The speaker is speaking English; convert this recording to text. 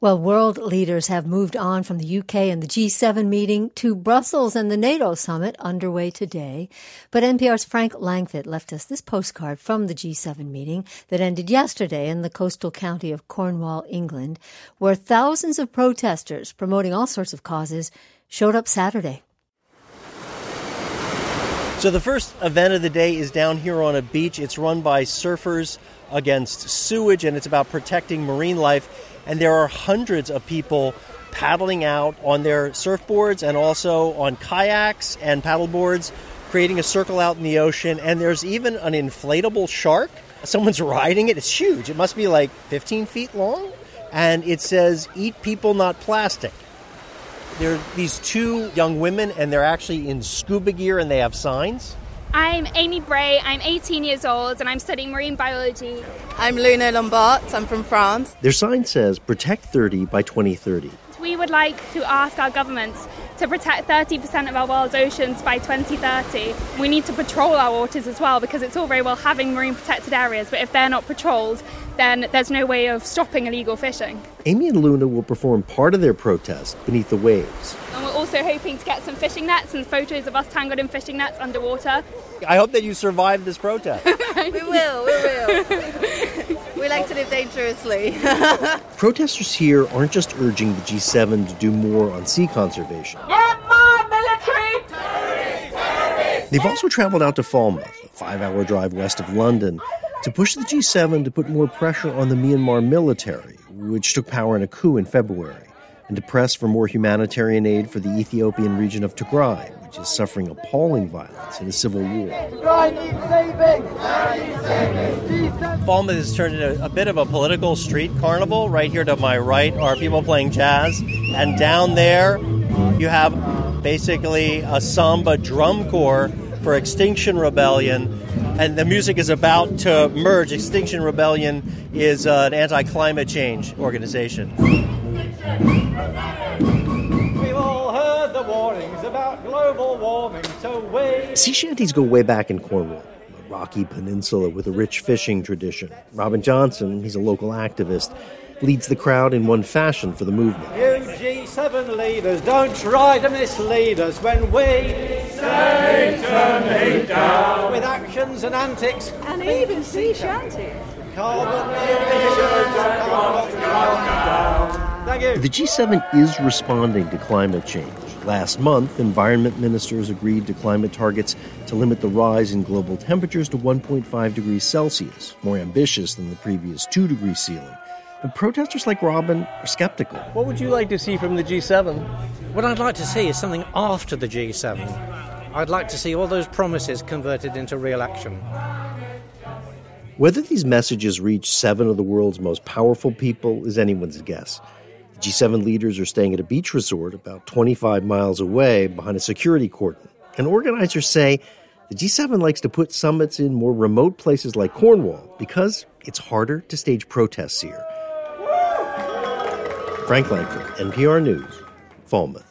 Well, world leaders have moved on from the UK and the G7 meeting to Brussels and the NATO summit underway today. But NPR's Frank Langfitt left us this postcard from the G7 meeting that ended yesterday in the coastal county of Cornwall, England, where thousands of protesters promoting all sorts of causes showed up Saturday. So the first event of the day is down here on a beach. It's run by Surfers Against Sewage, and it's about protecting marine life. And there are hundreds of people paddling out on their surfboards and also on kayaks and paddleboards, creating a circle out in the ocean. And there's even an inflatable shark. Someone's riding it. It's huge. It must be like 15 feet long. And it says, "Eat people, not plastic." There are these two young women, and they're actually in scuba gear, and they have signs. I'm Amy Bray, I'm 18 years old, and I'm studying marine biology. I'm Luna Lombard, I'm from France. Their sign says, "Protect 30 by 2030. We would like to ask our governments to protect 30% of our world's oceans by 2030. We need to patrol our waters as well, because it's all very well having marine protected areas, but if they're not patrolled, then there's no way of stopping illegal fishing. Amy and Luna will perform part of their protest beneath the waves. And we're also hoping to get some fishing nets and photos of us tangled in fishing nets underwater. I hope that you survive this protest. We will. We like to live dangerously. Protesters here aren't just urging the G7 to do more on sea conservation. Get more military! They've also traveled out to Falmouth, a 5-hour drive west of London, to push the G7 to put more pressure on the Myanmar military, which took power in a coup in February, and to press for more humanitarian aid for the Ethiopian region of Tigray, which is suffering appalling violence in a civil war. Tigray needs saving! Falmouth has turned into a bit of a political street carnival. Right here to my right are people playing jazz, and down there you have basically a samba drum corps for Extinction Rebellion, and the music is about to merge. Extinction Rebellion is an anti-climate change organization. We've all heard the warnings about global warming, so wait. Sea shanties go way back in Cornwall, a rocky peninsula with a rich fishing tradition. Robin Johnson, he's a local activist, leads the crowd in one fashion for the movement. You G7 leaders, don't try to mislead us when we say turn it down. With actions and antics. And even sea shanty. Carbon emissions cannot come down. Thank you. The G7 is responding to climate change. Last month, environment ministers agreed to climate targets to limit the rise in global temperatures to 1.5 degrees Celsius, more ambitious than the previous 2-degree ceiling. But protesters like Robin are skeptical. What would you like to see from the G7? What I'd like to see is something after the G7. I'd like to see all those promises converted into real action. Whether these messages reach 7 of the world's most powerful people is anyone's guess. The G7 leaders are staying at a beach resort about 25 miles away behind a security cordon. And organizers say the G7 likes to put summits in more remote places like Cornwall because it's harder to stage protests here. Frank Langfitt, NPR News, Falmouth.